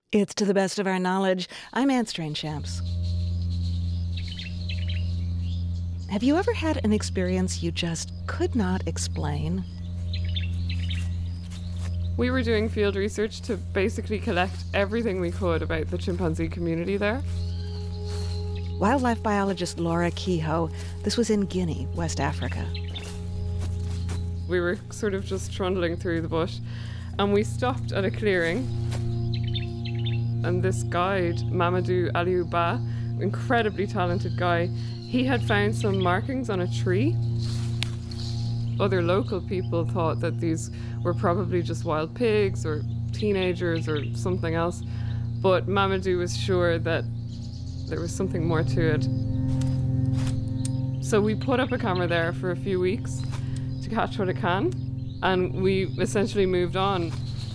It's To the Best of Our Knowledge. I'm Anne Strainchamps. Have you ever had an experience you just could not explain? We were doing field research to basically collect everything we could about the chimpanzee community there. Wildlife biologist Laura Kehoe. This was in Guinea, West Africa. We were sort of just trundling through the bush, and we stopped at a clearing. And this guide, Mamadou Aliou Ba, incredibly talented guy, he had found some markings on a tree. Other local people thought that these were probably just wild pigs or teenagers or something else, but Mamadou was sure that there was something more to it. So we put up a camera there for a few weeks to catch what it can, and we essentially moved on.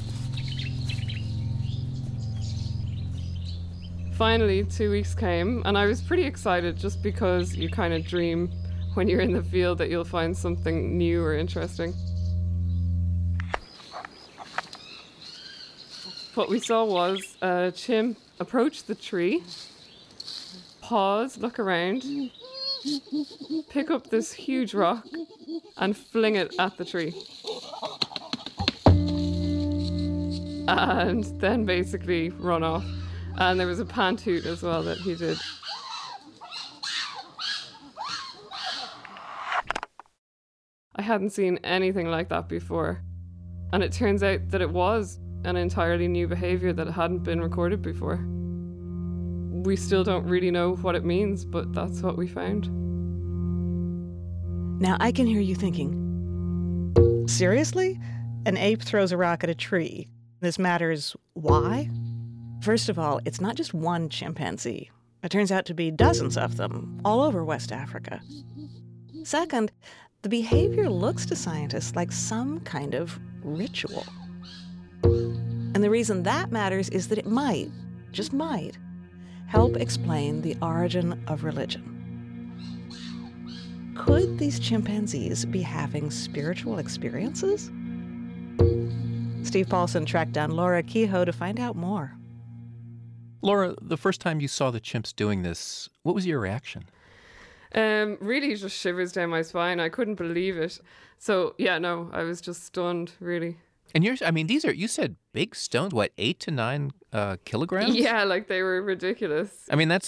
Finally, 2 weeks came, and I was pretty excited just because you kind of dream when you're in the field that you'll find something new or interesting. What we saw was a chimp approach the tree, pause, look around, pick up this huge rock and fling it at the tree. And then basically run off. And there was a pantoot as well that he did. I hadn't seen anything like that before. And it turns out that it was an entirely new behavior that hadn't been recorded before. We still don't really know what it means, but that's what we found. Now, I can hear you thinking, seriously? An ape throws a rock at a tree. This matters why? First of all, it's not just one chimpanzee. It turns out to be dozens of them, all over West Africa. Second, the behavior looks to scientists like some kind of ritual. And the reason that matters is that it might, just might, help explain the origin of religion. Could these chimpanzees be having spiritual experiences? Steve Paulson tracked down Laura Kehoe to find out more. Laura, the first time you saw the chimps doing this, what was your reaction? Really just shivers down my spine. I couldn't believe it. So, yeah, no, I was just stunned, really. And these are, you said big stones, what, 8 to 9 kilograms? Yeah, like they were ridiculous. I mean, that's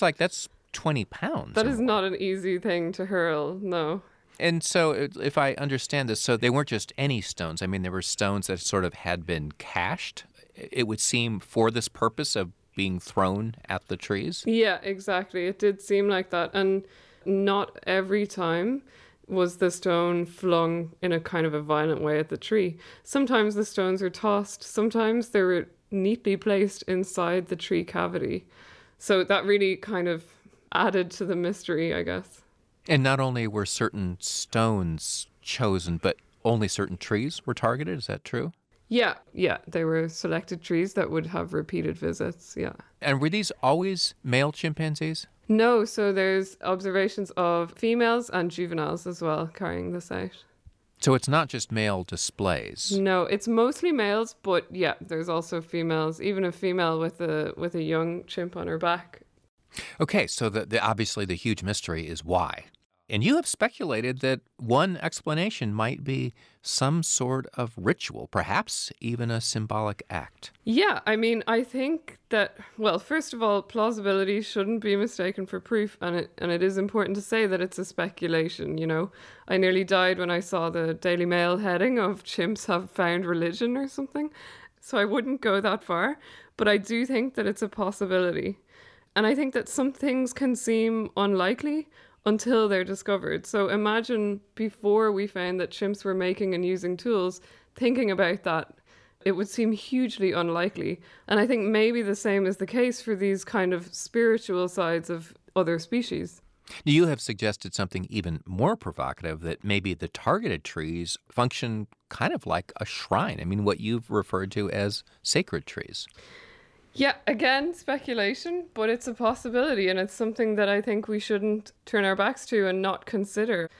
20 pounds. That is not an easy thing to hurl, no. And so if I understand this, so they weren't just any stones. I mean, there were stones that sort of had been cached, it would seem, for this purpose of being thrown at the trees? Yeah, exactly. It did seem like that. And not every time was the stone flung in a kind of a violent way at the tree. Sometimes the stones were tossed. Sometimes they were neatly placed inside the tree cavity. So that really kind of added to the mystery, I guess. And not only were certain stones chosen, but only certain trees were targeted. Is that true? Yeah. They were selected trees that would have repeated visits, yeah. And were these always male chimpanzees? No, so there's observations of females and juveniles as well carrying this out. So it's not just male displays? No, it's mostly males, but yeah, there's also females, even a female with a young chimp on her back. Okay, so obviously the huge mystery is why. And you have speculated that one explanation might be some sort of ritual, perhaps even a symbolic act. Yeah, I mean, I think that, well, first of all, plausibility shouldn't be mistaken for proof, and it is important to say that it's a speculation, you know. I nearly died when I saw the Daily Mail heading of chimps have found religion or something, so I wouldn't go that far, but I do think that it's a possibility. And I think that some things can seem unlikely until they're discovered. So imagine before we found that chimps were making and using tools, thinking about that, it would seem hugely unlikely. And I think maybe the same is the case for these kind of spiritual sides of other species. You have suggested something even more provocative, that maybe the targeted trees function kind of like a shrine. I mean, what you've referred to as sacred trees. Yeah, again, speculation, but it's a possibility, and it's something that I think we shouldn't turn our backs to and not consider.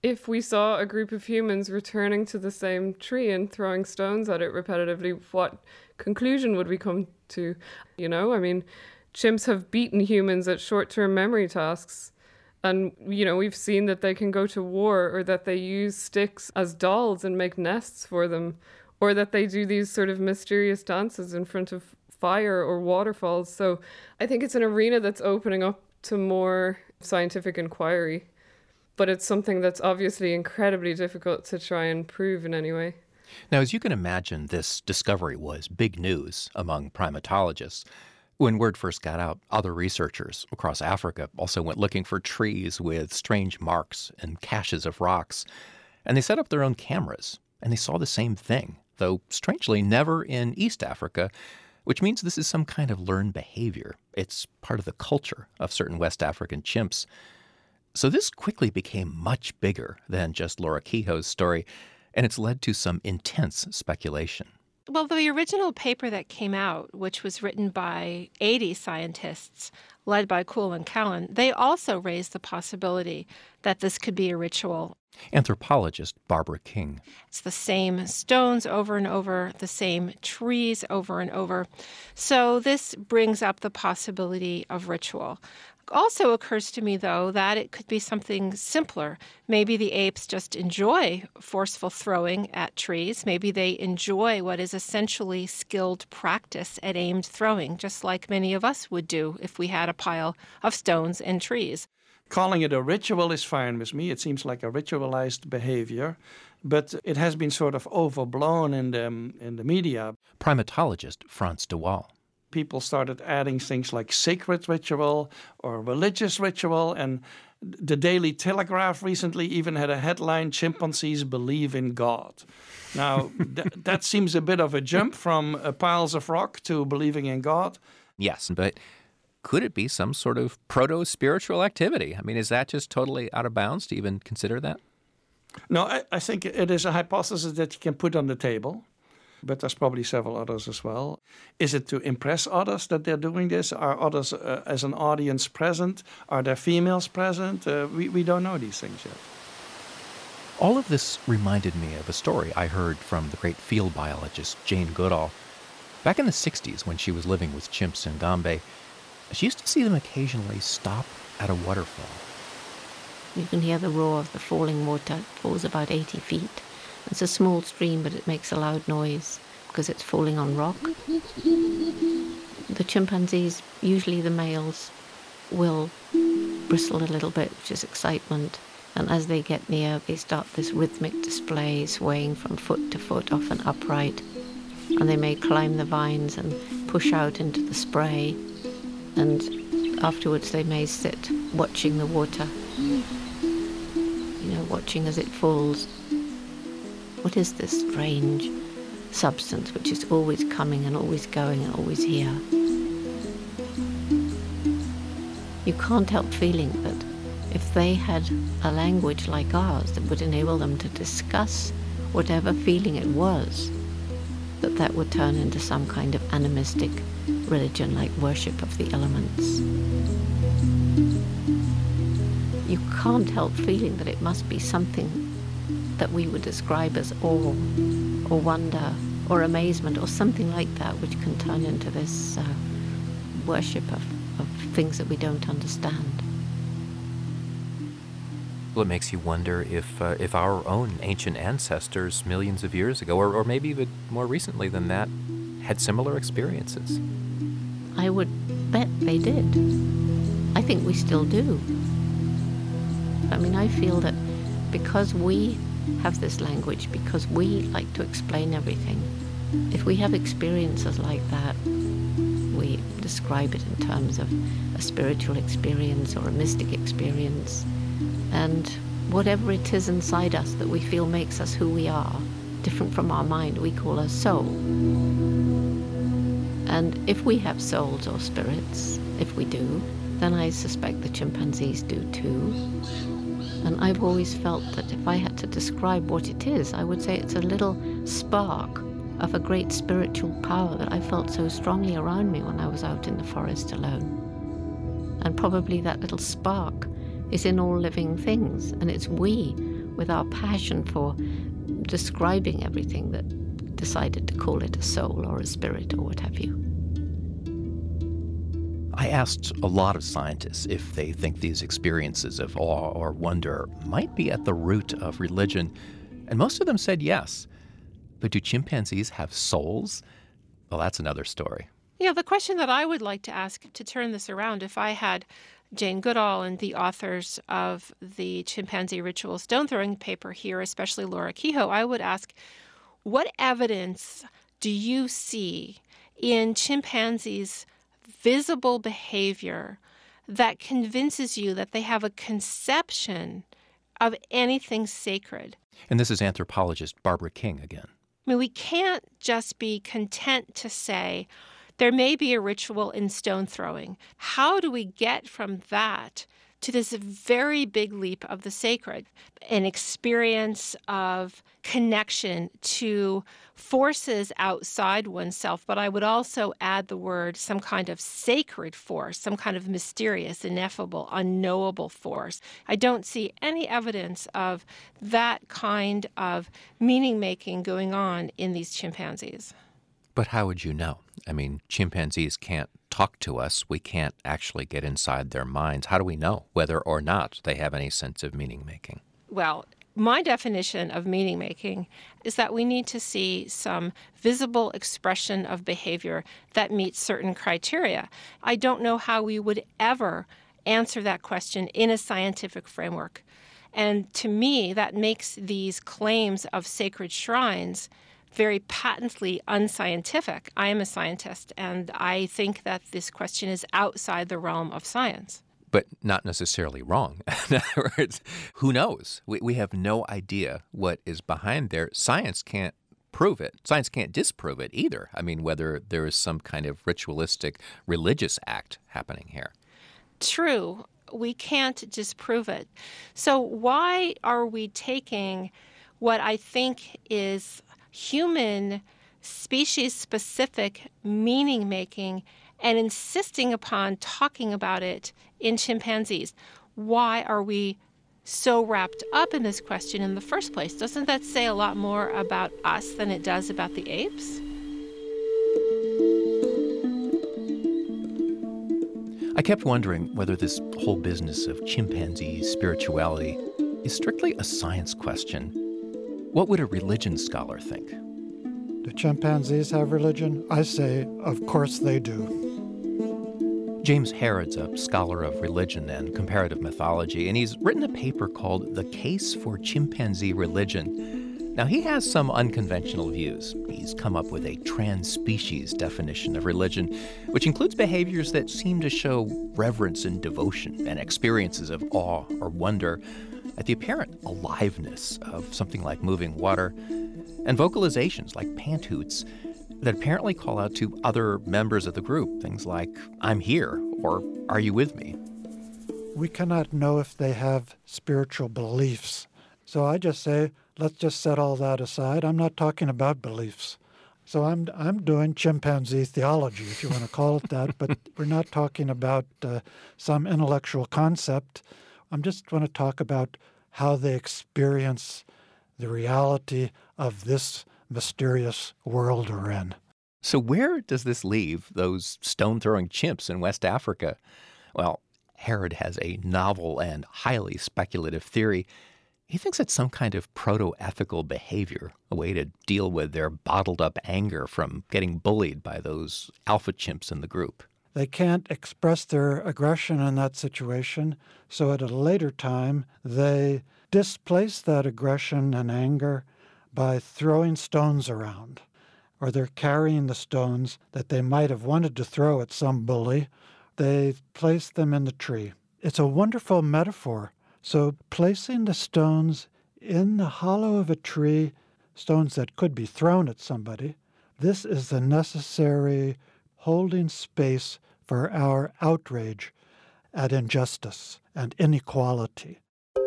If we saw a group of humans returning to the same tree and throwing stones at it repetitively, what conclusion would we come to? You know, I mean, chimps have beaten humans at short-term memory tasks. And, you know, we've seen that they can go to war, or that they use sticks as dolls and make nests for them, or that they do these sort of mysterious dances in front of fire or waterfalls. So I think it's an arena that's opening up to more scientific inquiry. But it's something that's obviously incredibly difficult to try and prove in any way. Now, as you can imagine, this discovery was big news among primatologists. When word first got out, other researchers across Africa also went looking for trees with strange marks and caches of rocks. And they set up their own cameras, and they saw the same thing, though strangely never in East Africa, which means this is some kind of learned behavior. It's part of the culture of certain West African chimps. So this quickly became much bigger than just Laura Kehoe's story, and it's led to some intense speculation. Well, the original paper that came out, which was written by 80 scientists, led by Kuhl and Cowan, they also raised the possibility that this could be a ritual. Anthropologist Barbara King. It's the same stones over and over, the same trees over and over. So this brings up the possibility of ritual. Also occurs to me, though, that it could be something simpler. Maybe the apes just enjoy forceful throwing at trees. Maybe they enjoy what is essentially skilled practice at aimed throwing, just like many of us would do if we had a pile of stones and trees. Calling it a ritual is fine with me. It seems like a ritualized behavior, but it has been sort of overblown in the media. Primatologist Frans de Waal. People started adding things like sacred ritual or religious ritual, and the Daily Telegraph recently even had a headline, "Chimpanzees believe in God." Now, that seems a bit of a jump from piles of rock to believing in God. Yes, but could it be some sort of proto-spiritual activity? I mean, is that just totally out of bounds to even consider that? No, I think it is a hypothesis that you can put on the table. But there's probably several others as well. Is it to impress others that they're doing this? Are others as an audience present? Are there females present? We don't know these things yet. All of this reminded me of a story I heard from the great field biologist Jane Goodall. Back in the 60s, when she was living with chimps in Gombe, she used to see them occasionally stop at a waterfall. You can hear the roar of the falling water. It falls about 80 feet. It's a small stream, but it makes a loud noise because it's falling on rock. The chimpanzees, usually the males, will bristle a little bit, which is excitement. And as they get near, they start this rhythmic display, swaying from foot to foot, often upright. And they may climb the vines and push out into the spray. And afterwards they may sit watching the water, watching as it falls. What is this strange substance which is always coming and always going and always here? You can't help feeling that if they had a language like ours that would enable them to discuss whatever feeling it was, that would turn into some kind of animistic religion like worship of the elements. You can't help feeling that it must be something that we would describe as awe or wonder or amazement or something like that, which can turn into this worship of things that we don't understand. Well, it makes you wonder if our own ancient ancestors millions of years ago, or maybe even more recently than that, had similar experiences. I would bet they did. I think we still do. I mean, I feel that because we have this language, because we like to explain everything, if we have experiences like that, we describe it in terms of a spiritual experience or a mystic experience, and whatever it is inside us that we feel makes us who we are, different from our mind, we call a soul. And if we have souls or spirits, if we do, then I suspect the chimpanzees do too. And I've always felt that if I had to describe what it is, I would say it's a little spark of a great spiritual power that I felt so strongly around me when I was out in the forest alone. And probably that little spark is in all living things, and it's we with our passion for describing everything that decided to call it a soul or a spirit or what have you. I asked a lot of scientists if they think these experiences of awe or wonder might be at the root of religion, and most of them said yes. But do chimpanzees have souls? Well, that's another story. Yeah, the question that I would like to ask to turn this around, if I had Jane Goodall and the authors of the chimpanzee ritual stone throwing paper here, especially Laura Kehoe, I would ask, what evidence do you see in chimpanzees' visible behavior that convinces you that they have a conception of anything sacred? And this is anthropologist Barbara King again. I mean, we can't just be content to say there may be a ritual in stone throwing. How do we get from that to this very big leap of the sacred, an experience of connection to forces outside oneself? But I would also add the word some kind of sacred force, some kind of mysterious, ineffable, unknowable force. I don't see any evidence of that kind of meaning-making going on in these chimpanzees. But how would you know? I mean, chimpanzees can't talk to us. We can't actually get inside their minds. How do we know whether or not they have any sense of meaning-making? Well, my definition of meaning-making is that we need to see some visible expression of behavior that meets certain criteria. I don't know how we would ever answer that question in a scientific framework. And to me, that makes these claims of sacred shrines very patently unscientific. I am a scientist, and I think that this question is outside the realm of science. But not necessarily wrong. In other words, who knows? We have no idea what is behind there. Science can't prove it. Science can't disprove it either. I mean, whether there is some kind of ritualistic religious act happening here. True. We can't disprove it. So why are we taking what I think is human species-specific meaning-making and insisting upon talking about it in chimpanzees? Why are we so wrapped up in this question in the first place? Doesn't that say a lot more about us than it does about the apes? I kept wondering whether this whole business of chimpanzee spirituality is strictly a science question. What would a religion scholar think? Do chimpanzees have religion? I say, of course they do. James Harrod's a scholar of religion and comparative mythology, and he's written a paper called The Case for Chimpanzee Religion. Now, he has some unconventional views. He's come up with a trans-species definition of religion, which includes behaviors that seem to show reverence and devotion and experiences of awe or wonder at the apparent aliveness of something like moving water, and vocalizations like pant hoots that apparently call out to other members of the group, things like, "I'm here," or "Are you with me?" We cannot know if they have spiritual beliefs. So I just say, let's just set all that aside. I'm not talking about beliefs. So I'm doing chimpanzee theology, if you want to call it that, but we're not talking about some intellectual concept. I'm just going to talk about how they experience the reality of this mysterious world we're in. So where does this leave those stone-throwing chimps in West Africa? Well, Harrod has a novel and highly speculative theory. He thinks it's some kind of proto-ethical behavior, a way to deal with their bottled-up anger from getting bullied by those alpha chimps in the group. They can't express their aggression in that situation, so at a later time, they displace that aggression and anger by throwing stones around, or they're carrying the stones that they might have wanted to throw at some bully. They place them in the tree. It's a wonderful metaphor. So placing the stones in the hollow of a tree, stones that could be thrown at somebody, this is the necessary holding space for our outrage at injustice and inequality.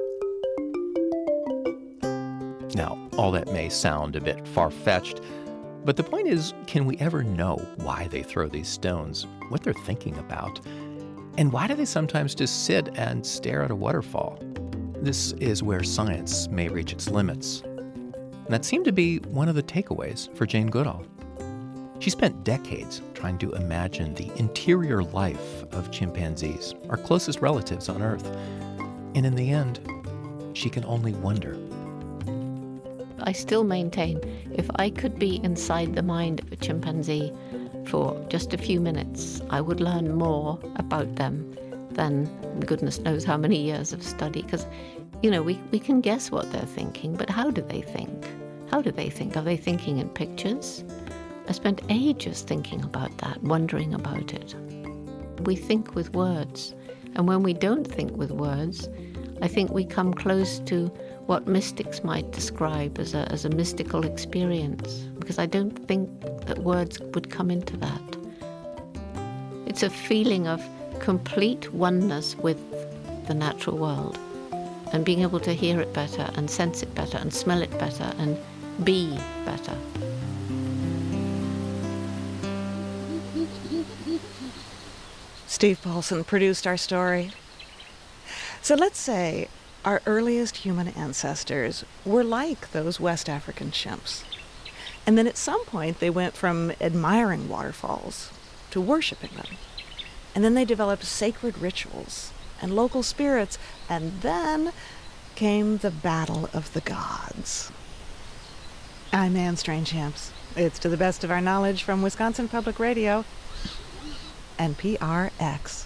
Now, all that may sound a bit far-fetched, but the point is, can we ever know why they throw these stones, what they're thinking about, and why do they sometimes just sit and stare at a waterfall? This is where science may reach its limits. And that seemed to be one of the takeaways for Jane Goodall. She spent decades trying to imagine the interior life of chimpanzees, our closest relatives on Earth. And in the end, she can only wonder. I still maintain if I could be inside the mind of a chimpanzee for just a few minutes, I would learn more about them than goodness knows how many years of study. Because, we can guess what they're thinking, but how do they think? How do they think? Are they thinking in pictures? I spent ages thinking about that, wondering about it. We think with words, and when we don't think with words, I think we come close to what mystics might describe as a mystical experience, because I don't think that words would come into that. It's a feeling of complete oneness with the natural world, and being able to hear it better, and sense it better, and smell it better, and be better. Steve Paulson produced our story. So let's say our earliest human ancestors were like those West African chimps. And then at some point they went from admiring waterfalls to worshiping them. And then they developed sacred rituals and local spirits, and then came the Battle of the Gods. I'm Anne Strange-Champs. It's To the Best of Our Knowledge from Wisconsin Public Radio and PRX.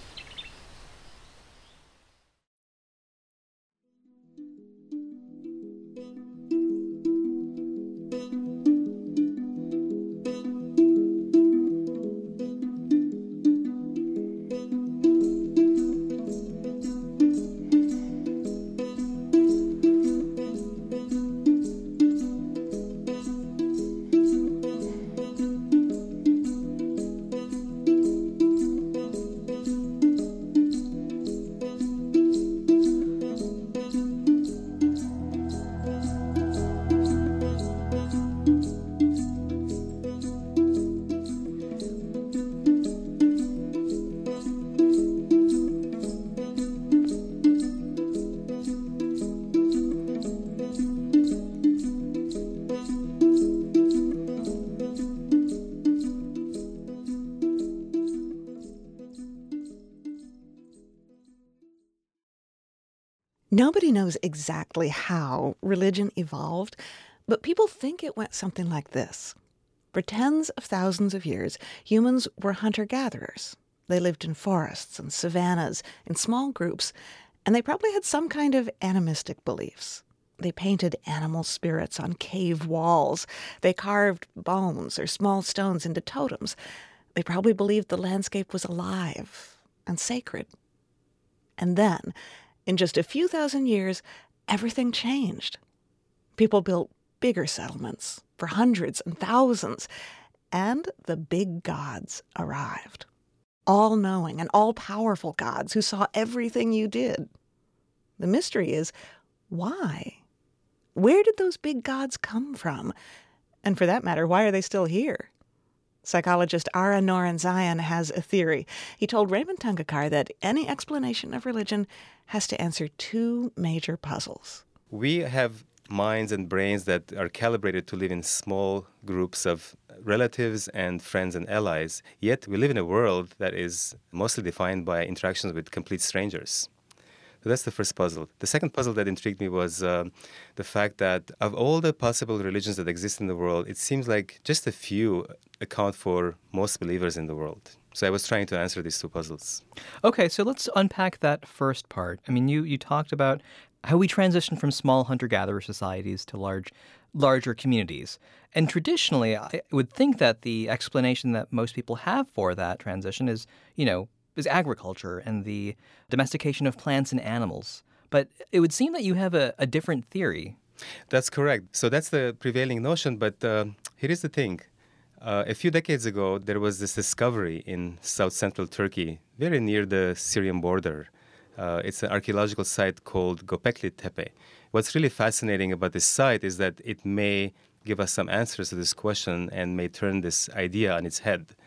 Nobody knows exactly how religion evolved, but people think it went something like this. For tens of thousands of years, humans were hunter-gatherers. They lived in forests and savannas in small groups, and they probably had some kind of animistic beliefs. They painted animal spirits on cave walls. They carved bones or small stones into totems. They probably believed the landscape was alive and sacred. And then, in just a few thousand years, everything changed. People built bigger settlements for hundreds and thousands, and the big gods arrived. All-knowing and all-powerful gods who saw everything you did. The mystery is, why? Where did those big gods come from? And for that matter, why are they still here? Psychologist Ara Norenzayan has a theory. He told Raymond Tungekar that any explanation of religion has to answer two major puzzles. We have minds and brains that are calibrated to live in small groups of relatives and friends and allies, yet we live in a world that is mostly defined by interactions with complete strangers. So that's the first puzzle. The second puzzle that intrigued me was the fact that of all the possible religions that exist in the world, it seems like just a few account for most believers in the world. So I was trying to answer these two puzzles. Okay, so let's unpack that first part. I mean, you talked about how we transition from small hunter-gatherer societies to larger communities. And traditionally, I would think that the explanation that most people have for that transition is, is agriculture and the domestication of plants and animals. But it would seem that you have a different theory. That's correct. So that's the prevailing notion, but here is the thing. A few decades ago, there was this discovery in south-central Turkey, very near the Syrian border. It's an archaeological site called Göbekli Tepe. What's really fascinating about this site is that it may give us some answers to this question and may turn this idea on its head.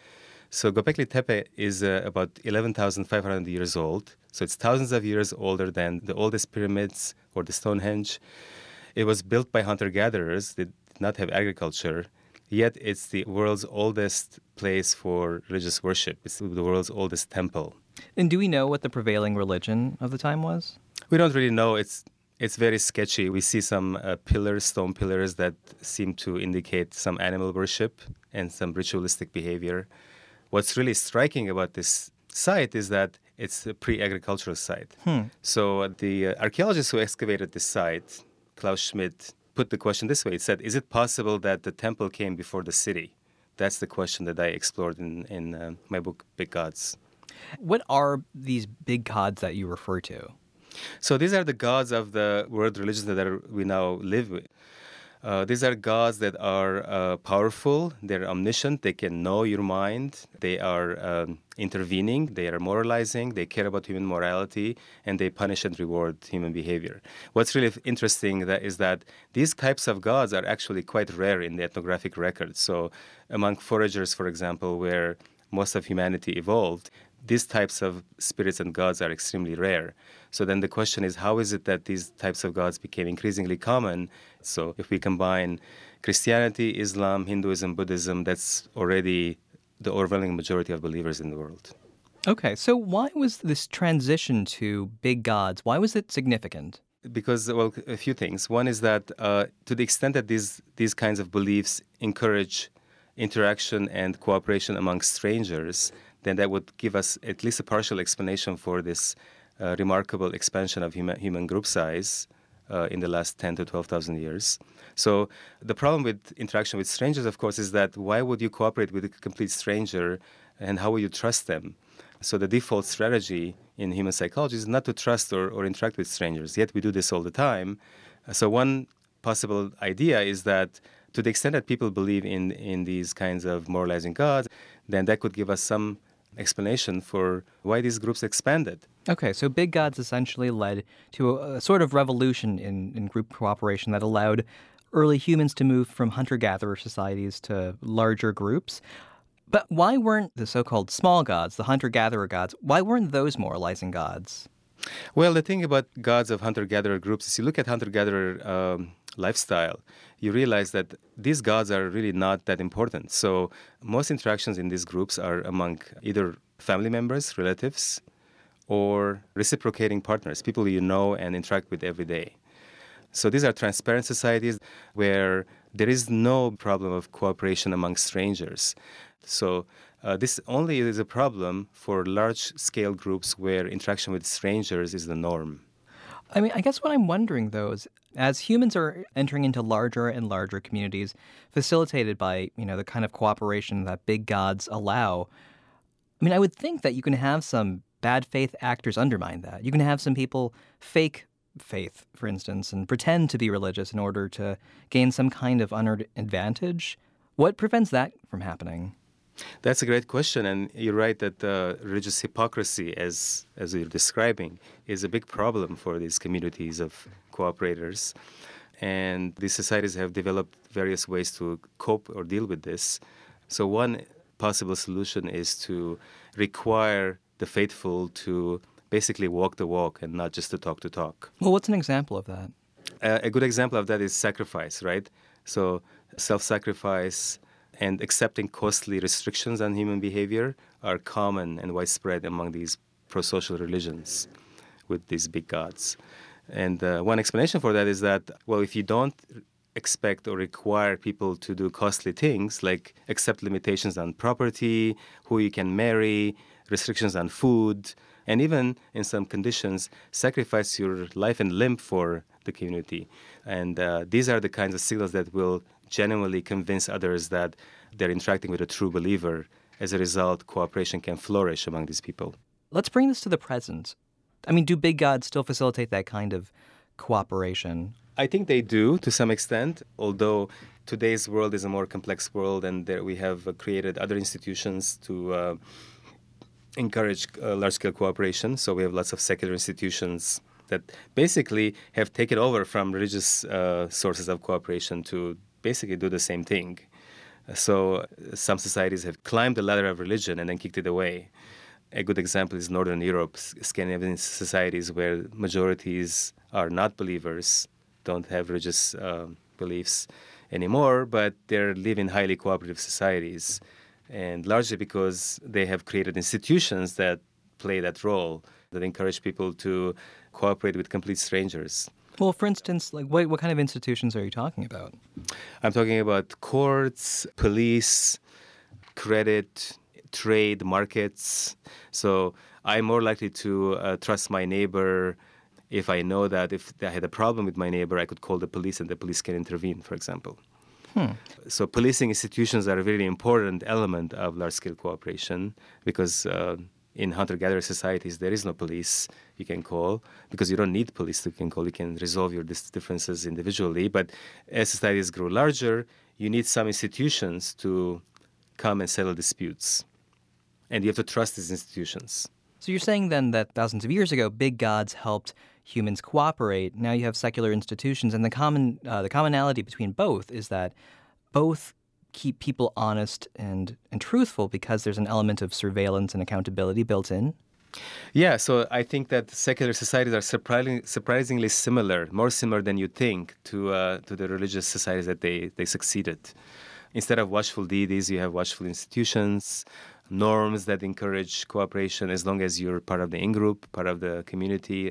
So Göbekli Tepe is about 11,500 years old. So it's thousands of years older than the oldest pyramids or the Stonehenge. It was built by hunter-gatherers. They did not have agriculture. Yet it's the world's oldest place for religious worship. It's the world's oldest temple. And do we know what the prevailing religion of the time was? We don't really know. It's very sketchy. We see some pillars, stone pillars that seem to indicate some animal worship and some ritualistic behavior. What's really striking about this site is that it's a pre-agricultural site. So the archaeologists who excavated this site, Klaus Schmidt, put the question this way. It said, is it possible that the temple came before the city? That's the question that I explored in my book, Big Gods. What are these big gods that you refer to? So these are the gods of the world religions that we now live with. These are gods that are powerful, they're omniscient, they can know your mind, they are intervening, they are moralizing, they care about human morality, and they punish and reward human behavior. What's really interesting is that these types of gods are actually quite rare in the ethnographic records. So among foragers, for example, where most of humanity evolved, these types of spirits and gods are extremely rare. So then the question is, how is it that these types of gods became increasingly common? So if we combine Christianity, Islam, Hinduism, Buddhism, that's already the overwhelming majority of believers in the world. Okay, so why was this transition to big gods, why was it significant? Because, well, a few things. One is that to the extent that these kinds of beliefs encourage interaction and cooperation among strangers, then that would give us at least a partial explanation for this remarkable expansion of human group size in the last 10 to 12,000 years. So the problem with interaction with strangers, of course, is that why would you cooperate with a complete stranger and how will you trust them? So the default strategy in human psychology is not to trust or interact with strangers, yet we do this all the time. So one possible idea is that to the extent that people believe in these kinds of moralizing gods, then that could give us some explanation for why these groups expanded. Okay, so big gods essentially led to a sort of revolution in group cooperation that allowed early humans to move from hunter-gatherer societies to larger groups. But why weren't the so-called small gods, the hunter-gatherer gods, why weren't those moralizing gods? Well, the thing about gods of hunter-gatherer groups is you look at hunter-gatherer lifestyle, you realize that these gods are really not that important. So most interactions in these groups are among either family members, relatives, or reciprocating partners, people you know and interact with every day. So these are transparent societies where there is no problem of cooperation among strangers. So this only is a problem for large-scale groups where interaction with strangers is the norm. I mean, I guess what I'm wondering, though, is as humans are entering into larger and larger communities facilitated by, the kind of cooperation that big gods allow, I mean, I would think that you can have some bad faith actors undermine that. You can have some people fake faith, for instance, and pretend to be religious in order to gain some kind of unearned advantage. What prevents that from happening? That's a great question, and you're right that religious hypocrisy, as you're describing, is a big problem for these communities of cooperators. And these societies have developed various ways to cope or deal with this. So one possible solution is to require the faithful to basically walk the walk and not just to talk the talk. Well, what's an example of that? A good example of that is sacrifice, right? So self-sacrifice and accepting costly restrictions on human behavior are common and widespread among these pro-social religions with these big gods. And one explanation for that is that, well, if you don't expect or require people to do costly things like accept limitations on property, who you can marry, restrictions on food, and even in some conditions, sacrifice your life and limb for the community. And these are the kinds of signals that will genuinely convince others that they're interacting with a true believer. As a result, cooperation can flourish among these people. Let's bring this to the present. I mean, do big gods still facilitate that kind of cooperation? I think they do to some extent, although today's world is a more complex world, and there we have created other institutions to encourage large-scale cooperation. So we have lots of secular institutions that basically have taken over from religious sources of cooperation to basically do the same thing. So some societies have climbed the ladder of religion and then kicked it away. A good example is Northern Europe, Scandinavian societies where majorities are not believers, don't have religious beliefs anymore, but they're living highly cooperative societies. And largely because they have created institutions that play that role, that encourage people to cooperate with complete strangers. Well, for instance, like what kind of institutions are you talking about? I'm talking about courts, police, credit, trade, markets. So I'm more likely to trust my neighbor if I know that if I had a problem with my neighbor, I could call the police and the police can intervene, for example. So policing institutions are a really important element of large-scale cooperation because in hunter-gatherer societies, there is no police you can call because you don't need police you can call. You can resolve your differences individually. But as societies grow larger, you need some institutions to come and settle disputes. And you have to trust these institutions. So you're saying then that thousands of years ago, big gods helped humans cooperate. Now you have secular institutions, and the commonality between both is that both keep people honest and truthful because there's an element of surveillance and accountability built in. Yeah, so I think that secular societies are surprisingly similar, more similar than you think, to the religious societies that they succeeded. Instead of watchful deities, you have watchful institutions, norms that encourage cooperation as long as you're part of the in-group, part of the community.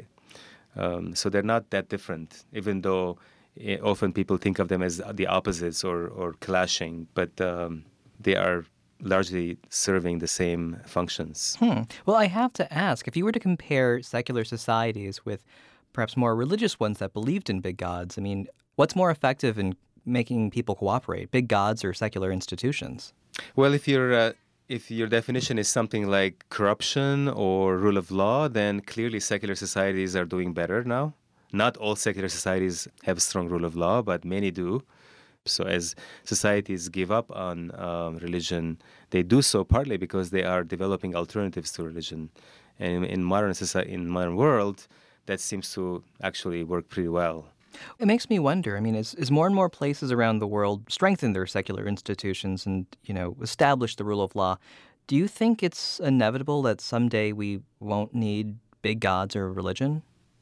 So they're not that different, even though often people think of them as the opposites or clashing, but they are largely serving the same functions. Well, I have to ask, if you were to compare secular societies with perhaps more religious ones that believed in big gods, I mean, what's more effective in making people cooperate, big gods or secular institutions? Well, if your definition is something like corruption or rule of law, then clearly secular societies are doing better now. Not all secular societies have a strong rule of law, but many do. So as societies give up on religion, they do so partly because they are developing alternatives to religion. And in modern world, that seems to actually work pretty well. It makes me wonder, I mean, as more and more places around the world strengthen their secular institutions and, establish the rule of law, do you think it's inevitable that someday we won't need big gods or religion?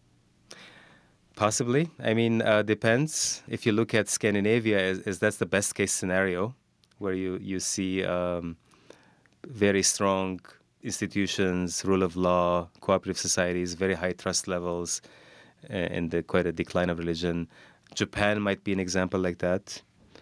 Possibly. I mean, depends. If you look at Scandinavia, as that's the best case scenario, where you see very strong institutions, rule of law, cooperative societies, very high trust levels, and quite a decline of religion. Japan might be an example like that.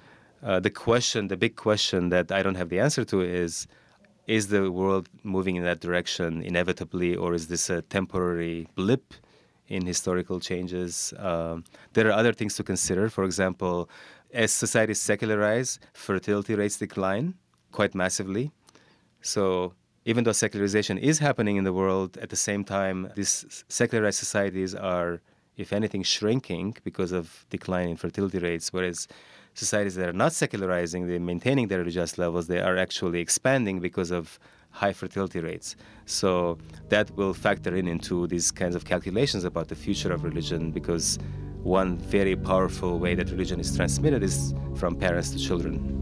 The big question that I don't have the answer to is the world moving in that direction inevitably, or is this a temporary blip in historical changes? There are other things to consider. For example, as societies secularize, fertility rates decline quite massively. So even though secularization is happening in the world, at the same time, these secularized societies are, if anything, shrinking because of decline in fertility rates, whereas societies that are not secularizing, they're maintaining their religious levels, they are actually expanding because of high fertility rates. So that will factor into these kinds of calculations about the future of religion, because one very powerful way that religion is transmitted is from parents to children.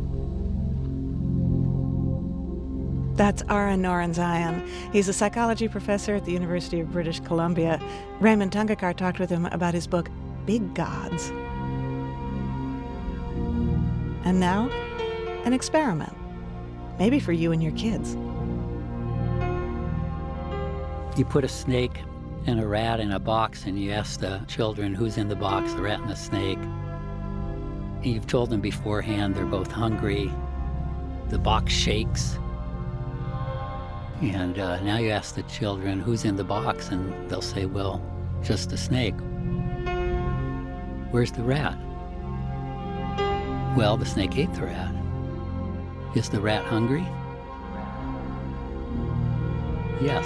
That's Ara Norenzayan. He's a psychology professor at the University of British Columbia. Raymond Tungekar talked with him about his book, Big Gods. And now, an experiment. Maybe for you and your kids. You put a snake and a rat in a box and you ask the children who's in the box, the rat and the snake. And you've told them beforehand they're both hungry. The box shakes. And now you ask the children who's in the box, and they'll say, well, just the snake. Where's the rat? Well, the snake ate the rat. Is the rat hungry? Yes.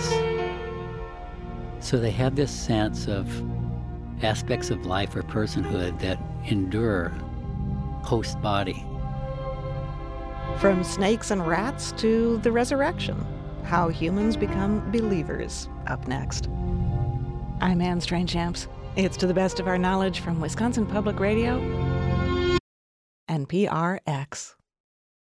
So they have this sense of aspects of life or personhood that endure host body. From snakes and rats to the resurrection. How humans become believers, up next. I'm Anne Strainchamps. It's To the Best of Our Knowledge from Wisconsin Public Radio and PRX.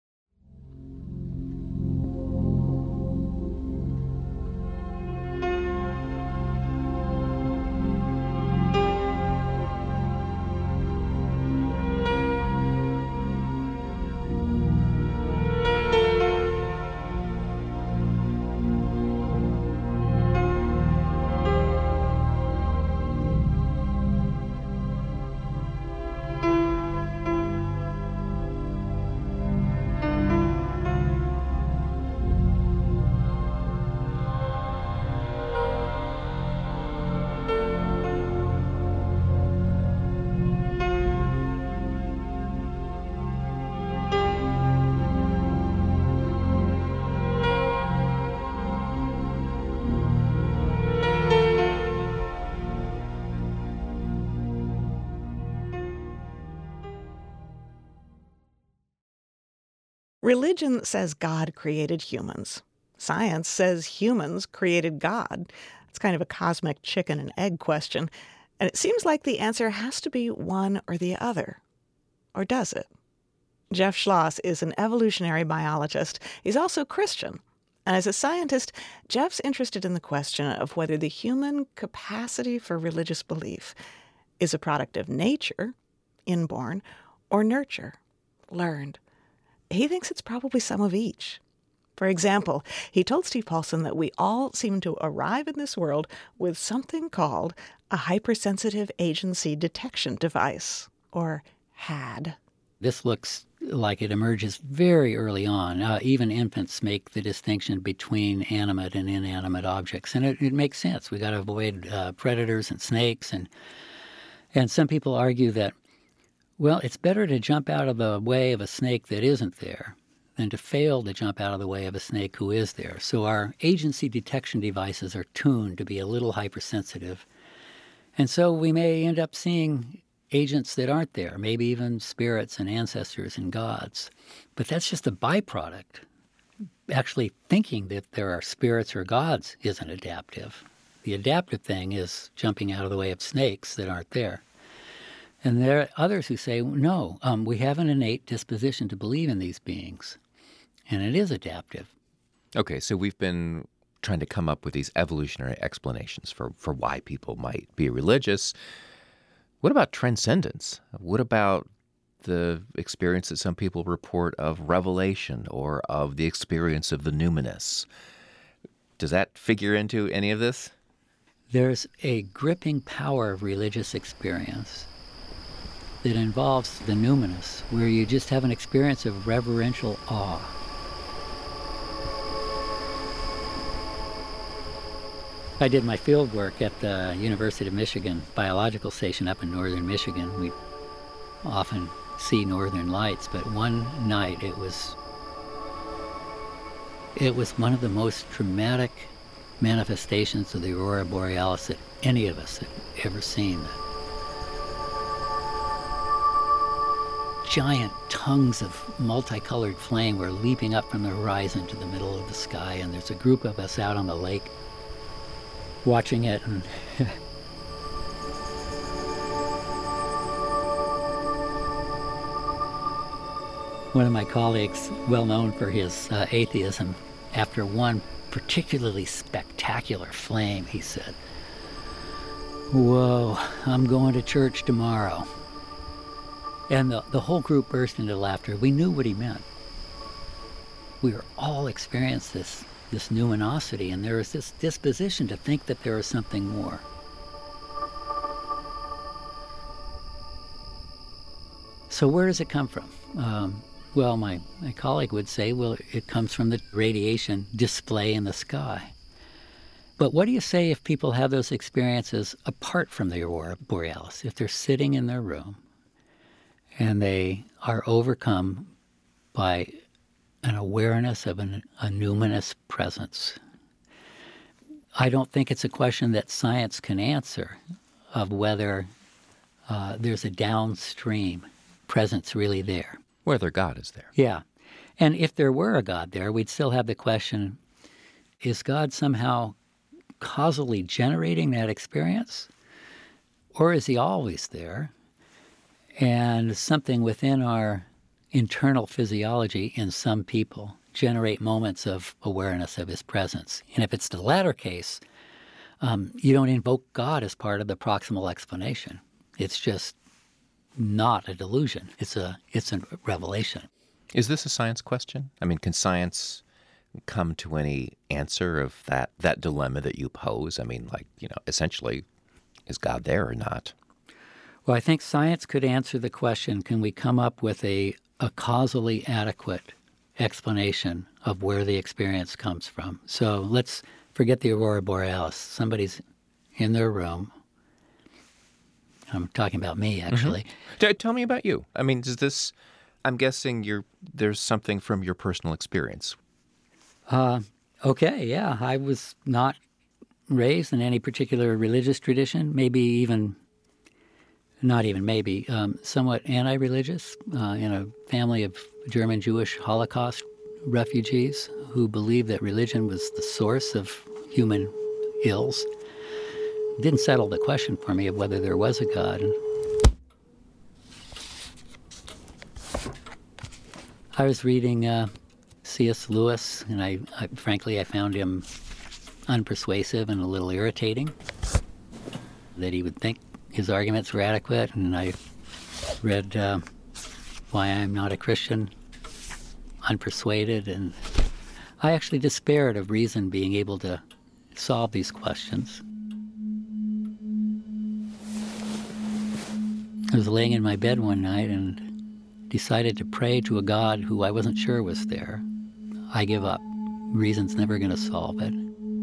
Religion says God created humans. Science says humans created God. It's kind of a cosmic chicken and egg question. And it seems like the answer has to be one or the other. Or does it? Jeff Schloss is an evolutionary biologist. He's also Christian. And as a scientist, Jeff's interested in the question of whether the human capacity for religious belief is a product of nature, inborn, or nurture, learned. He thinks it's probably some of each. For example, he told Steve Paulson that we all seem to arrive in this world with something called a hypersensitive agency detection device, or HAD. This looks like it emerges very early on. Even infants make the distinction between animate and inanimate objects, and it makes sense. We got to avoid predators and snakes, and some people argue that, well, it's better to jump out of the way of a snake that isn't there than to fail to jump out of the way of a snake who is there. So our agency detection devices are tuned to be a little hypersensitive. And so we may end up seeing agents that aren't there, maybe even spirits and ancestors and gods. But that's just a byproduct. Actually thinking that there are spirits or gods isn't adaptive. The adaptive thing is jumping out of the way of snakes that aren't there. And there are others who say, no, we have an innate disposition to believe in these beings, and it is adaptive. Okay, so we've been trying to come up with these evolutionary explanations for why people might be religious. What about transcendence? What about the experience that some people report of revelation or of the experience of the numinous? Does that figure into any of this? There's a gripping power of religious experience that involves the numinous, where you just have an experience of reverential awe. I did my field work at the University of Michigan Biological Station up in northern Michigan. We often see northern lights, but one night it was one of the most dramatic manifestations of the aurora borealis that any of us had ever seen. Giant tongues of multicolored flame were leaping up from the horizon to the middle of the sky, and there's a group of us out on the lake watching it. And one of my colleagues, well known for his atheism, after one particularly spectacular flame, he said, "Whoa, I'm going to church tomorrow." And the whole group burst into laughter. We knew what he meant. We were all experiencing this numinosity, and there was this disposition to think that there was something more. So where does it come from? Well, my colleague would say, well, it comes from the radiation display in the sky. But what do you say if people have those experiences apart from the aurora borealis? If they're sitting in their room and they are overcome by an awareness of a numinous presence. I don't think it's a question that science can answer of whether there's a downstream presence really there. Whether God is there. Yeah. And if there were a God there, we'd still have the question, is God somehow causally generating that experience? Or is he always there? And something within our internal physiology in some people generate moments of awareness of his presence. And if it's the latter case, you don't invoke God as part of the proximal explanation. It's just not a delusion. It's a revelation. Is this a science question? I mean, can science come to any answer of that dilemma that you pose? I mean, essentially, is God there or not? Well, I think science could answer the question, can we come up with a causally adequate explanation of where the experience comes from? So let's forget the aurora borealis. Somebody's in their room. I'm talking about me, actually. Mm-hmm. Tell me about you. I mean, I'm guessing there's something from your personal experience. Okay, yeah. I was not raised in any particular religious tradition, somewhat anti-religious, in a family of German Jewish Holocaust refugees who believed that religion was the source of human ills. It didn't settle the question for me of whether there was a God. I was reading C.S. Lewis, and I frankly found him unpersuasive and a little irritating, that he would think his arguments were adequate, and I read Why I'm Not a Christian, unpersuaded, and I actually despaired of reason being able to solve these questions. I was laying in my bed one night and decided to pray to a God who I wasn't sure was there. I give up. Reason's never going to solve it.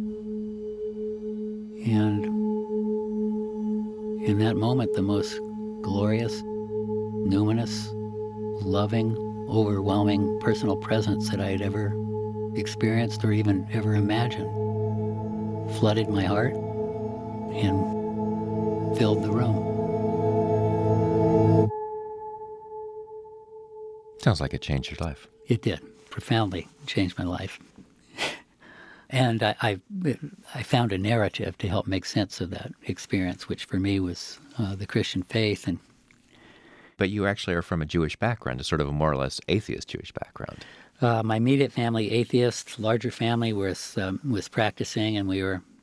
And in that moment, the most glorious, numinous, loving, overwhelming personal presence that I had ever experienced or even ever imagined flooded my heart and filled the room. Sounds like it changed your life. It did. Profoundly changed my life. And I found a narrative to help make sense of that experience, which for me was the Christian faith. But you actually are from a Jewish background, a sort of a more or less atheist Jewish background. My immediate family, atheist. Larger family was practicing, and we were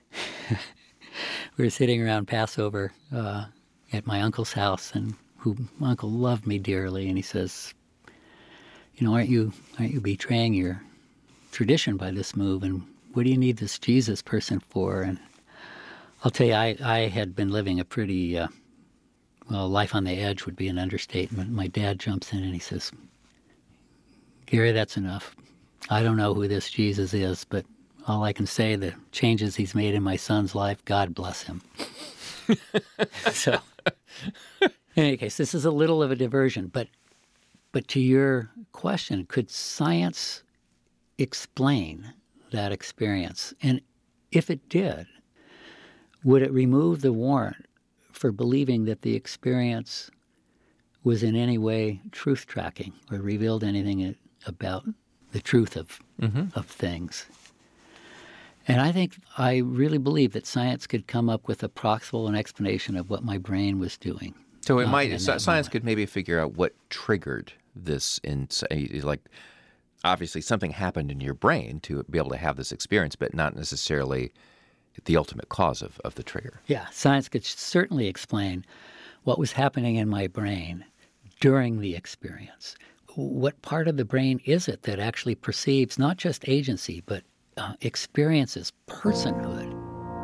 sitting around Passover at my uncle's house, and my uncle loved me dearly, and he says, "You know, aren't you betraying your tradition by this move, and what do you need this Jesus person for?" And I'll tell you, I had been living a pretty, life on the edge would be an understatement. My dad jumps in and he says, "Gary, that's enough. I don't know who this Jesus is, but all I can say, the changes he's made in my son's life, God bless him." So, in any case, this is a little of a diversion, but to your question, could science explain that experience? And if it did, would it remove the warrant for believing that the experience was in any way truth-tracking or revealed anything about the truth of things? And I really believe that science could come up with a proximal explanation of what my brain was doing. So science could maybe figure out what triggered this, like obviously something happened in your brain to be able to have this experience, but not necessarily the ultimate cause of the trigger. Yeah, science could certainly explain what was happening in my brain during the experience. What part of the brain is it that actually perceives not just agency, but experiences personhood?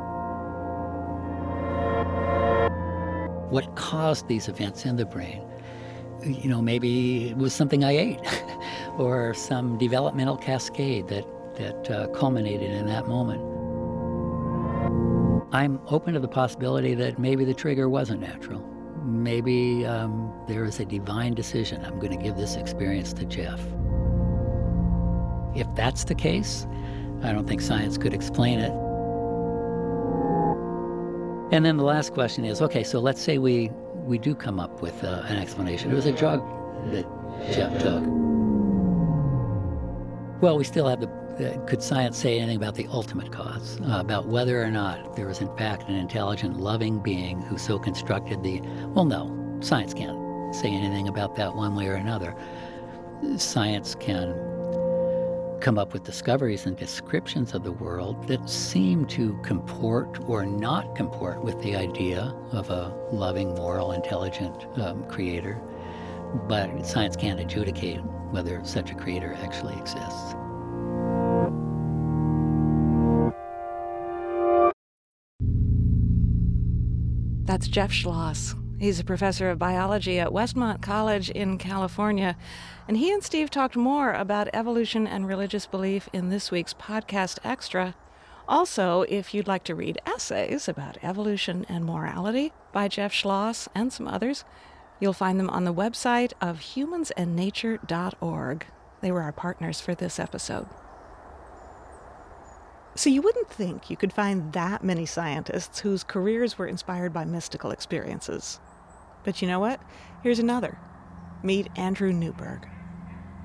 What caused these events in the brain? You know, maybe it was something I ate or some developmental cascade that culminated in that moment. I'm open to the possibility that maybe the trigger wasn't natural. Maybe there is a divine decision. I'm going to give this experience to Jeff. If that's the case, I don't think science could explain it. And then the last question is, okay, so let's say we do come up with an explanation. It was a drug that Jeff took. Well, we still have could science say anything about the ultimate cause, about whether or not there was in fact an intelligent, loving being who so constructed well, no, science can't say anything about that one way or another. Science can come up with discoveries and descriptions of the world that seem to comport or not comport with the idea of a loving, moral, intelligent creator. But science can't adjudicate whether such a creator actually exists. That's Jeff Schloss. He's a professor of biology at Westmont College in California, and he and Steve talked more about evolution and religious belief in this week's Podcast Extra. Also, if you'd like to read essays about evolution and morality by Jeff Schloss and some others, you'll find them on the website of humansandnature.org. They were our partners for this episode. So you wouldn't think you could find that many scientists whose careers were inspired by mystical experiences. But you know what? Here's another. Meet Andrew Newberg.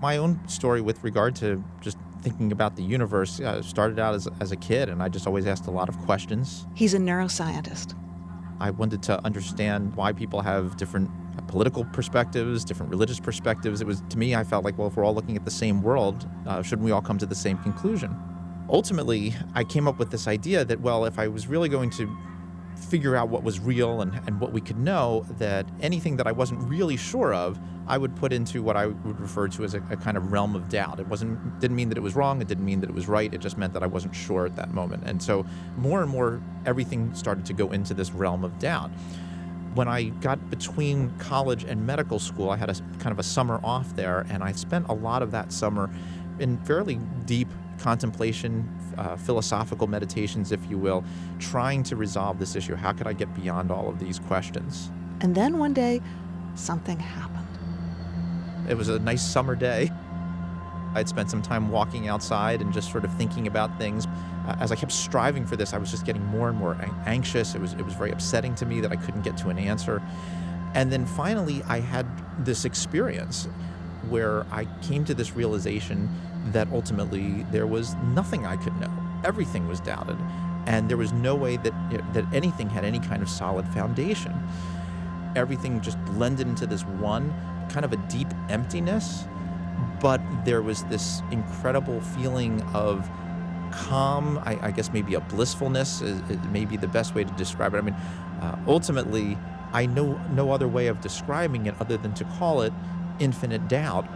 My own story with regard to just thinking about the universe started out as a kid, and I just always asked a lot of questions. He's a neuroscientist. I wanted to understand why people have different political perspectives, different religious perspectives. It was, to me, I felt like, well, if we're all looking at the same world, shouldn't we all come to the same conclusion? Ultimately, I came up with this idea that, well, if I was really going to figure out what was real and what we could know, that anything that I wasn't really sure of, I would put into what I would refer to as a kind of realm of doubt. It didn't mean that it was wrong, it didn't mean that it was right, it just meant that I wasn't sure at that moment. And so more and more, everything started to go into this realm of doubt. When I got between college and medical school, I had a kind of a summer off there, and I spent a lot of that summer in fairly deep contemplation, philosophical meditations, if you will, trying to resolve this issue. How could I get beyond all of these questions? And then one day, something happened. It was a nice summer day. I'd spent some time walking outside and just sort of thinking about things. As I kept striving for this, I was just getting more and more anxious. It was very upsetting to me that I couldn't get to an answer. And then finally, I had this experience where I came to this realization that ultimately there was nothing I could know. Everything was doubted, and there was no way that anything had any kind of solid foundation. Everything just blended into this one kind of a deep emptiness, but there was this incredible feeling of calm, I guess maybe a blissfulness is maybe the best way to describe it. I mean, ultimately, I know no other way of describing it other than to call it infinite doubt.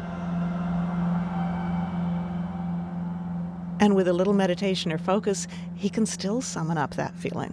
And with a little meditation or focus, he can still summon up that feeling.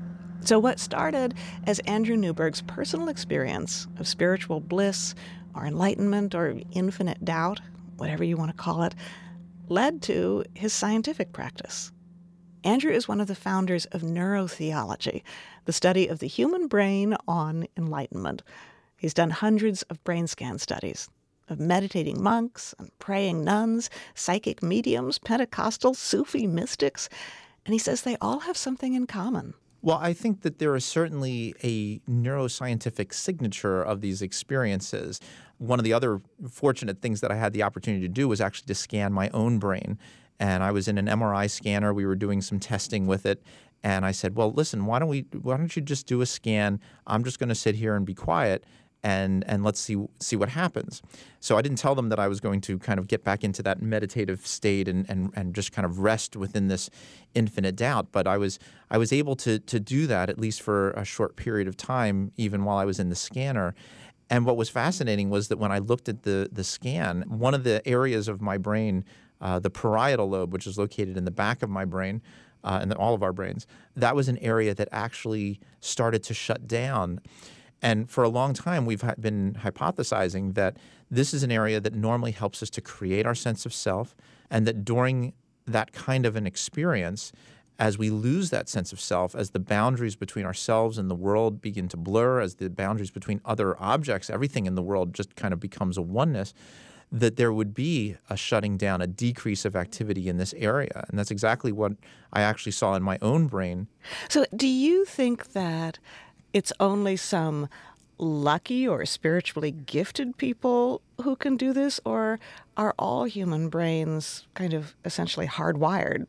So what started as Andrew Newberg's personal experience of spiritual bliss or enlightenment or infinite doubt, whatever you want to call it, led to his scientific practice. Andrew is one of the founders of neurotheology, the study of the human brain on enlightenment. He's done hundreds of brain scan studies of meditating monks and praying nuns, psychic mediums, Pentecostal, Sufi mystics, and he says they all have something in common. Well, I think that there is certainly a neuroscientific signature of these experiences. One of the other fortunate things that I had the opportunity to do was actually to scan my own brain. And I was in an MRI scanner. We were doing some testing with it. And I said, well, listen, why don't you just do a scan? I'm just going to sit here and be quiet. And let's see what happens. So I didn't tell them that I was going to kind of get back into that meditative state and just kind of rest within this infinite doubt. But I was able to do that, at least for a short period of time, even while I was in the scanner. And what was fascinating was that when I looked at the scan, one of the areas of my brain, the parietal lobe, which is located in the back of my brain, and all of our brains, that was an area that actually started to shut down. And for a long time, we've been hypothesizing that this is an area that normally helps us to create our sense of self, and that during that kind of an experience, as we lose that sense of self, as the boundaries between ourselves and the world begin to blur, as the boundaries between other objects, everything in the world just kind of becomes a oneness, that there would be a shutting down, a decrease of activity in this area. And that's exactly what I actually saw in my own brain. So do you think that it's only some lucky or spiritually gifted people who can do this, or are all human brains kind of essentially hardwired,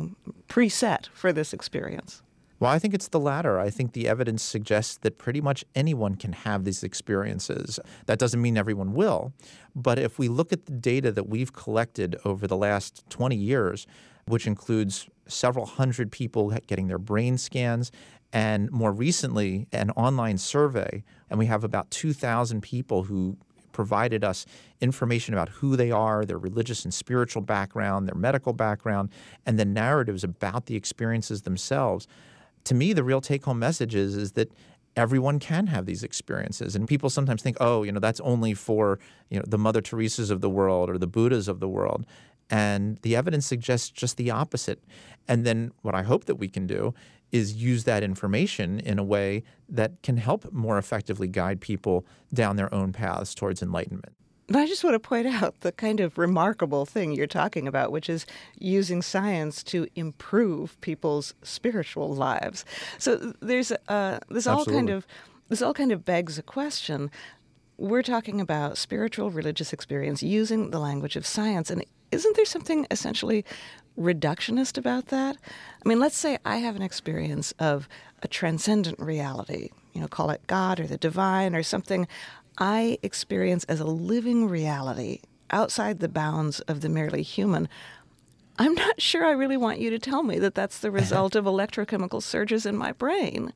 preset for this experience? Well, I think it's the latter. I think the evidence suggests that pretty much anyone can have these experiences. That doesn't mean everyone will. But if we look at the data that we've collected over the last 20 years, which includes several hundred people getting their brain scans, and more recently, an online survey, and we have about 2,000 people who provided us information about who they are, their religious and spiritual background, their medical background, and the narratives about the experiences themselves. To me, the real take-home message is that everyone can have these experiences. And people sometimes think, that's only for the Mother Teresas of the world or the Buddhas of the world. And the evidence suggests just the opposite. And then what I hope that we can do is use that information in a way that can help more effectively guide people down their own paths towards enlightenment. But I just want to point out the kind of remarkable thing you're talking about, which is using science to improve people's spiritual lives. So there's this all kind of begs a question. we're talking about spiritual religious experience using the language of science. And isn't there something essentially reductionist about that? I mean, let's say I have an experience of a transcendent reality, call it God or the divine or something I experience as a living reality outside the bounds of the merely human. I'm not sure I really want you to tell me that that's the result of electrochemical surges in my brain.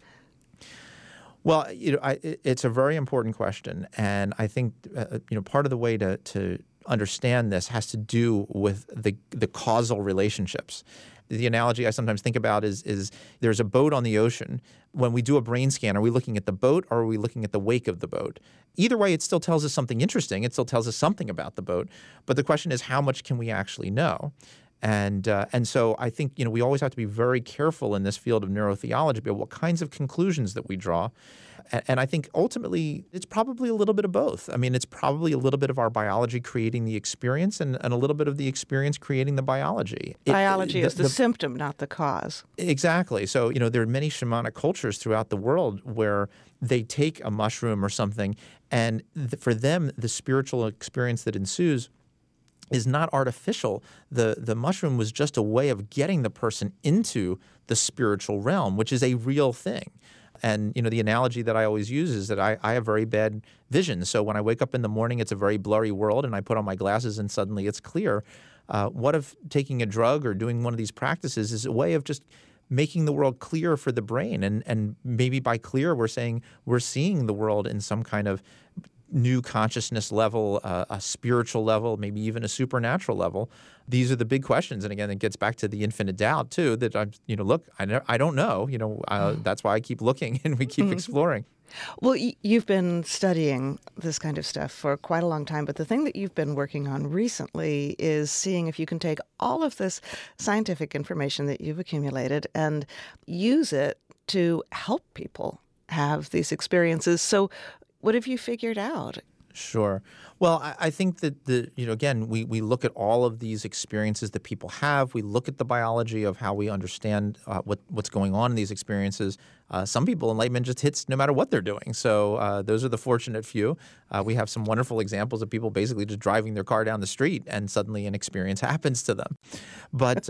Well, it's a very important question, and I think part of the way to understand this has to do with the causal relationships. The analogy I sometimes think about is there's a boat on the ocean. When we do a brain scan, are we looking at the boat or are we looking at the wake of the boat? Either way, it still tells us something interesting. It still tells us something about the boat. But the question is, how much can we actually know? And so I think we always have to be very careful in this field of neurotheology about what kinds of conclusions that we draw. And I think ultimately it's probably a little bit of both. I mean, it's probably a little bit of our biology creating the experience and a little bit of the experience creating the biology. Biology is the symptom, not the cause. Exactly. So, there are many shamanic cultures throughout the world where they take a mushroom or something, and for them, the spiritual experience that ensues is not artificial. The mushroom was just a way of getting the person into the spiritual realm, which is a real thing. And, the analogy that I always use is that I have very bad vision. So when I wake up in the morning, it's a very blurry world, and I put on my glasses and suddenly it's clear. What if taking a drug or doing one of these practices is a way of just making the world clear for the brain? And maybe by clear, we're saying we're seeing the world in some kind of new consciousness level, a spiritual level, maybe even a supernatural level. These are the big questions. And again, it gets back to the infinite doubt too, that I don't know, that's why I keep looking and we keep exploring. Well, you've been studying this kind of stuff for quite a long time, but the thing that you've been working on recently is seeing if you can take all of this scientific information that you've accumulated and use it to help people have these experiences. So what have you figured out? Sure. Well, I think that again, we look at all of these experiences that people have. We look at the biology of how we understand what's going on in these experiences. Some people, enlightenment just hits no matter what they're doing. So those are the fortunate few. We have some wonderful examples of people basically just driving their car down the street and suddenly an experience happens to them. But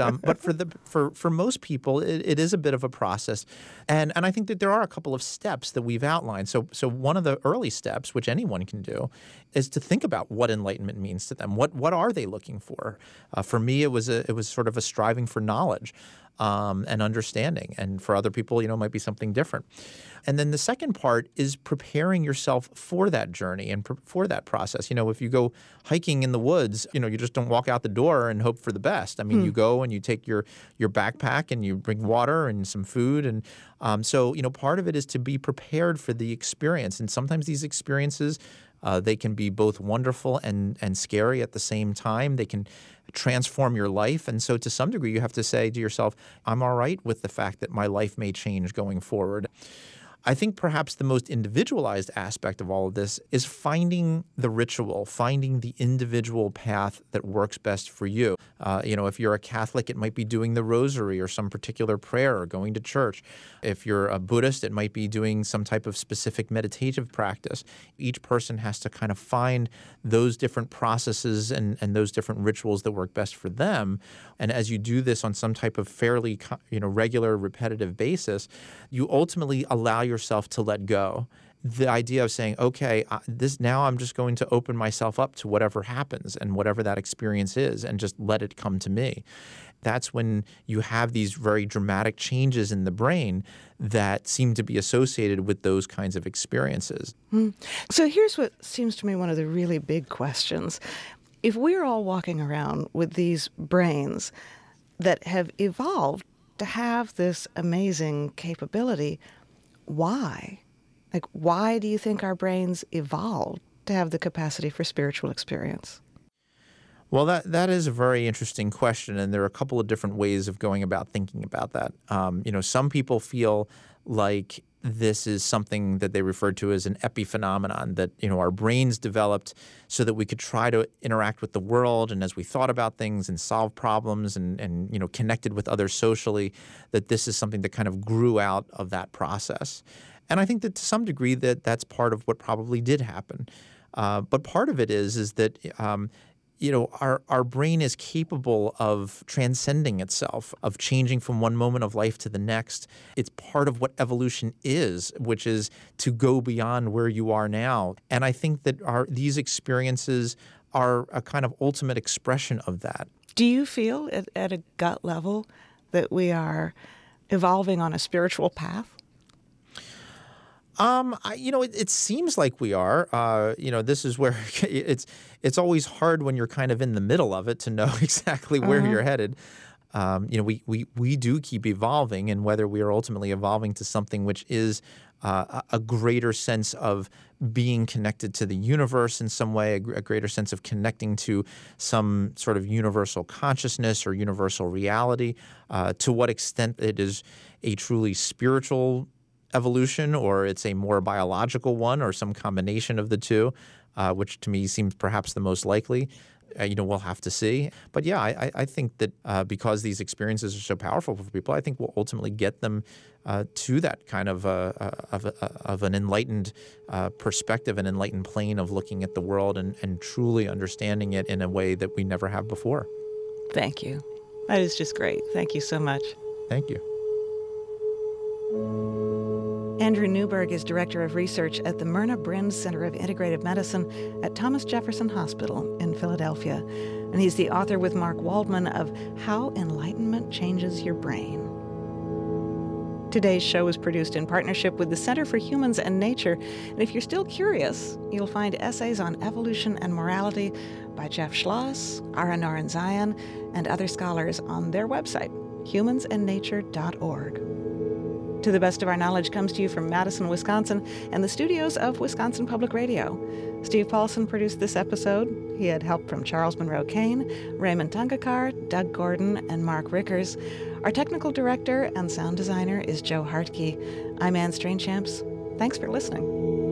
for most people, it is a bit of a process. And I think that there are a couple of steps that we've outlined. So one of the early steps, which anyone can do, is to think about what enlightenment means to them. What are they looking for? For me, it was sort of a striving for knowledge and understanding. And for other people, it might be something different. And then the second part is preparing yourself for that journey and for that process. If you go hiking in the woods, you just don't walk out the door and hope for the best. I mean, you go and you take your backpack and you bring water and some food. And so part of it is to be prepared for the experience. And sometimes these experiences, they can be both wonderful and scary at the same time. They can transform your life. And so to some degree, you have to say to yourself, I'm all right with the fact that my life may change going forward. I think perhaps the most individualized aspect of all of this is finding the ritual, finding the individual path that works best for you. If you're a Catholic, it might be doing the rosary or some particular prayer or going to church. If you're a Buddhist, it might be doing some type of specific meditative practice. Each person has to kind of find those different processes and those different rituals that work best for them. And as you do this on some type of fairly regular, repetitive basis, you ultimately allow yourself to let go. The idea of saying, okay, now I'm just going to open myself up to whatever happens and whatever that experience is and just let it come to me. That's when you have these very dramatic changes in the brain that seem to be associated with those kinds of experiences. So here's what seems to me one of the really big questions. If we're all walking around with these brains that have evolved to have this amazing capability, why? Why do you think our brains evolved to have the capacity for spiritual experience? Well, that is a very interesting question, and there are a couple of different ways of going about thinking about that. Some people feel like this is something that they refer to as an epiphenomenon, that our brains developed so that we could try to interact with the world, and as we thought about things and solve problems and connected with others socially, that this is something that kind of grew out of that process. And I think that to some degree that's part of what probably did happen. But part of it is that our brain is capable of transcending itself, of changing from one moment of life to the next. It's part of what evolution is, which is to go beyond where you are now. And I think that these experiences are a kind of ultimate expression of that. Do you feel at a gut level that we are evolving on a spiritual path? It seems like we are. This is where it's always hard when you're kind of in the middle of it to know exactly where you're headed. We do keep evolving, and whether we are ultimately evolving to something which is a greater sense of being connected to the universe in some way, a greater sense of connecting to some sort of universal consciousness or universal reality, to what extent it is a truly spiritual evolution or it's a more biological one or some combination of the two, which to me seems perhaps the most likely. We'll have to see. But yeah, I think that because these experiences are so powerful for people, I think we'll ultimately get them to that kind of an enlightened perspective, an enlightened plane of looking at the world and truly understanding it in a way that we never have before. Thank you. That is just great. Thank you so much. Thank you. Andrew Newberg is Director of Research at the Myrna Brin Center of Integrative Medicine at Thomas Jefferson Hospital in Philadelphia. And he's the author with Mark Waldman of How Enlightenment Changes Your Brain. Today's show is produced in partnership with the Center for Humans and Nature. And if you're still curious, you'll find essays on evolution and morality by Jeff Schloss, Ara Norenzayan, and other scholars on their website, humansandnature.org. To the Best of Our Knowledge comes to you from Madison, Wisconsin, and the studios of Wisconsin Public Radio. Steve Paulson produced this episode. He had help from Charles Monroe Kane, Raymond Tungakar, Doug Gordon, and Mark Rickers. Our technical director and sound designer is Joe Hartke. I'm Anne Strainchamps. Thanks for listening.